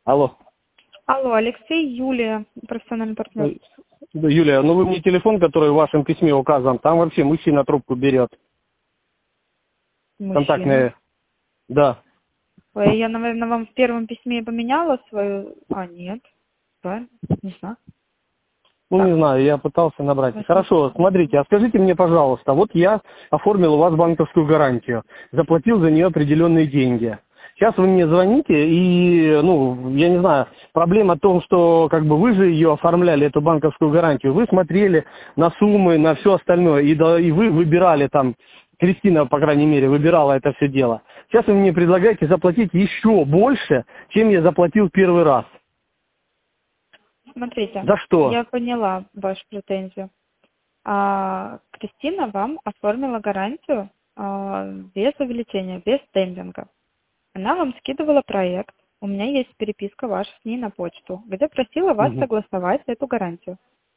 Алло. Алло, Алексей, Юлия, профессиональный партнер. Да, Юлия, ну вы мне телефон, который в вашем письме указан, там вообще мужчина трубку берет. Мужчина. Контактные. Да. Ой, я, наверное, вам в первом письме поменяла свою... А, нет. Правильно? Не знаю. Ну, Так. не знаю, я пытался набрать. Возьми. Хорошо, смотрите, а скажите мне, пожалуйста, вот я оформил у вас банковскую гарантию, заплатил за нее определенные деньги. Сейчас вы мне звоните, и, ну, я не знаю, проблема в том, что, как бы, вы же ее оформляли, эту банковскую гарантию, вы смотрели на суммы, на все остальное, и вы выбирали там, Кристина, по крайней мере, выбирала это все дело. Сейчас вы мне предлагаете заплатить еще больше, чем я заплатил в первый раз. Смотрите, За что? я поняла вашу претензию. Кристина вам оформила гарантию без увеличения, без стемпинга. Она вам скидывала проект. У меня есть переписка ваша с ней на почту, где просила вас согласовать эту гарантию.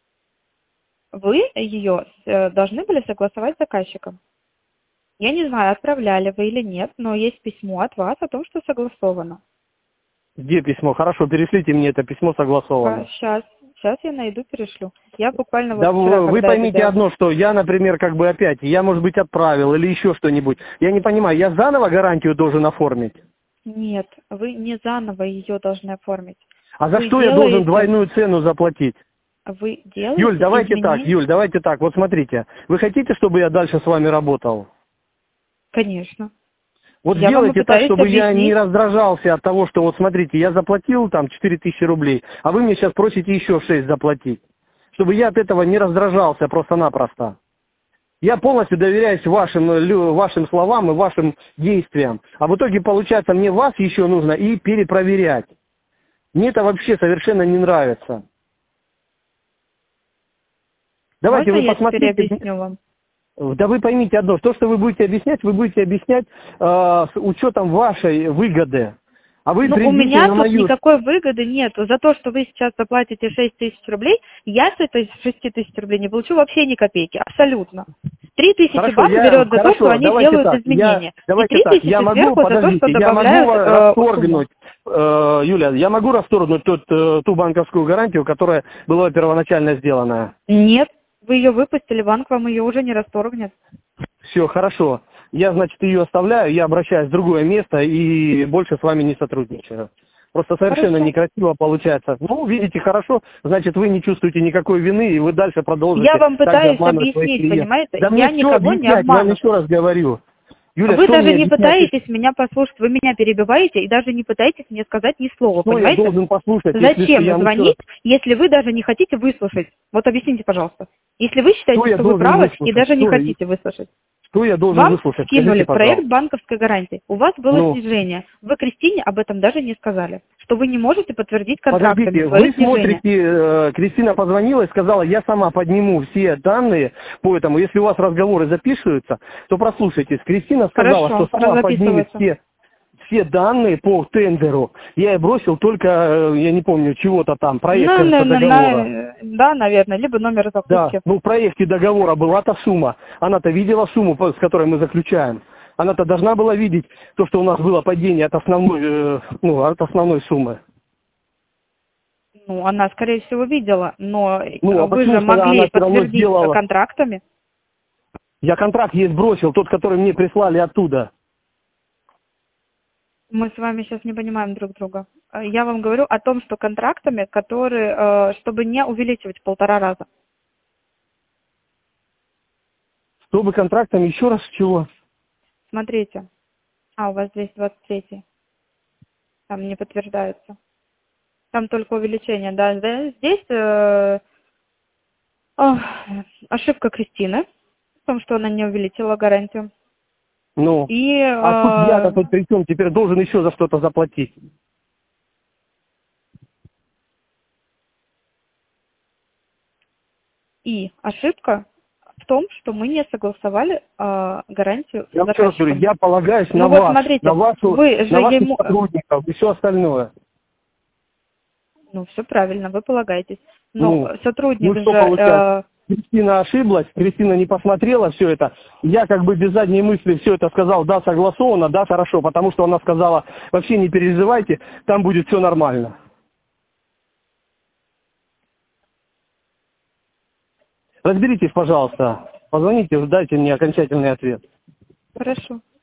Вы ее должны были согласовать с заказчиком. Я не знаю, отправляли вы или нет, но есть письмо от вас о том, что согласовано. Где письмо? Хорошо, перешлите мне это письмо согласованное. Сейчас я найду, перешлю. Я буквально Да, вот вчера, вы когда поймите это одно, что я, например, как бы опять, я, может быть, отправил или еще что-нибудь. Я не понимаю, я заново гарантию должен оформить? Нет, вы не заново ее должны оформить. А за Вы что я должен делаете, двойную цену заплатить? вы делаете Юль, давайте так, изменения? Юль, давайте так. Вот смотрите, вы хотите, чтобы я дальше с вами работал? Конечно. Вот Я вам и сделайте так, пытаюсь чтобы я не объяснить. раздражался от того, что вот смотрите, я заплатил там 4000 рублей, а вы мне сейчас просите еще 6 заплатить. Чтобы я от этого не раздражался просто-напросто. Я полностью доверяюсь вашим словам и вашим действиям. А в итоге, получается, мне вас еще нужно и перепроверять. Мне это вообще совершенно не нравится. Давайте Можно вы я теперь посмотрите. объясню вам? Да вы поймите одно, то, что вы будете объяснять с учетом вашей выгоды. А вы Ну, у придите меня на тут мою... никакой выгоды нету. За то, что вы сейчас заплатите 6 тысяч рублей, я с этой 6 тысяч рублей не получу вообще ни копейки. Абсолютно. 3 тысячи Хорошо, банк берет за то, что хорошо, они давайте делают так, изменения. И давайте 3 так, я тысячи могу, сверху за то, что подождите, я могу добавляют сумму. расторгнуть, Юля, я могу расторгнуть ту банковскую гарантию, которая была первоначально сделана. Нет, вы ее выпустили, банк вам ее уже не расторгнет. Все, хорошо. Я, значит, ее оставляю, я обращаюсь в другое место и больше с вами не сотрудничаю. Просто совершенно Хорошо. некрасиво получается. Ну, видите, хорошо, значит, вы не чувствуете никакой вины, и вы дальше продолжите Я вам также пытаюсь обманывать своих объяснить, клиентов. понимаете? Да мне Я все никого не объяснять, я вам еще обманываю. раз говорю. Юля, Вы что даже мне не объяснять? пытаетесь меня послушать, вы меня перебиваете и даже не пытаетесь мне сказать ни слова, Что я понимаете? должен послушать, если что, Зачем я вам еще раз... звонить, если вы даже не хотите выслушать? Вот объясните, пожалуйста. Если вы Что считаете, я что вы должен правы и выслушать? даже не хотите выслушать. Что я должен Вам выслушать? скинули Скажите, проект пожалуйста. банковской гарантии. У вас было Ну, снижение. Вы Кристине об этом даже не сказали. Что вы не можете подтвердить контрактами подождите, свое вы снижение. смотрите, Кристина позвонила и сказала, я сама подниму все данные по этому. Если у вас разговоры записываются, то прослушайтесь. Кристина сказала, Хорошо, что сама поднимет записывается. все данные по тендеру. Я ей бросил только, я не помню, чего-то там, проект, Ну, кажется, договора. да, наверное, либо номер Да, закупки. ну в проекте договора была-то сумма. Она-то видела сумму, с которой мы заключаем. Она-то должна была видеть то, что у нас было падение от основной суммы. Ну, она, скорее всего, видела, но Ну, а вы же почему же тогда она могли все равно подтвердить сделала? контрактами. Я контракт ей сбросил, тот, который мне прислали оттуда. Мы с вами сейчас не понимаем друг друга. Я вам говорю о том, что контрактами, которые, чтобы не увеличивать в 1,5 раза. Чтобы контрактом еще раз чего? Смотрите. У вас здесь 23-й. Там не подтверждается. Там только увеличение, да. Здесь ошибка Кристины в том, что она не увеличила гарантию. Ну, И, а тут я-то тут при чем? Теперь должен еще за что-то заплатить. и ошибка в том, что мы не согласовали гарантию с Я еще раз говорю, заказчиком. я полагаюсь Ну на вот вас, смотрите, на вы же ваших ему... сотрудников и все остальное. Ну, все правильно, вы полагаетесь. Но Ну сотрудник что же получается? Кристина ошиблась, Кристина не посмотрела все это. Я как бы без задней мысли все это сказал, да, согласовано, да, хорошо, потому что она сказала, вообще не переживайте, там будет все нормально. Разберитесь, пожалуйста, позвоните, дайте мне окончательный ответ. Хорошо.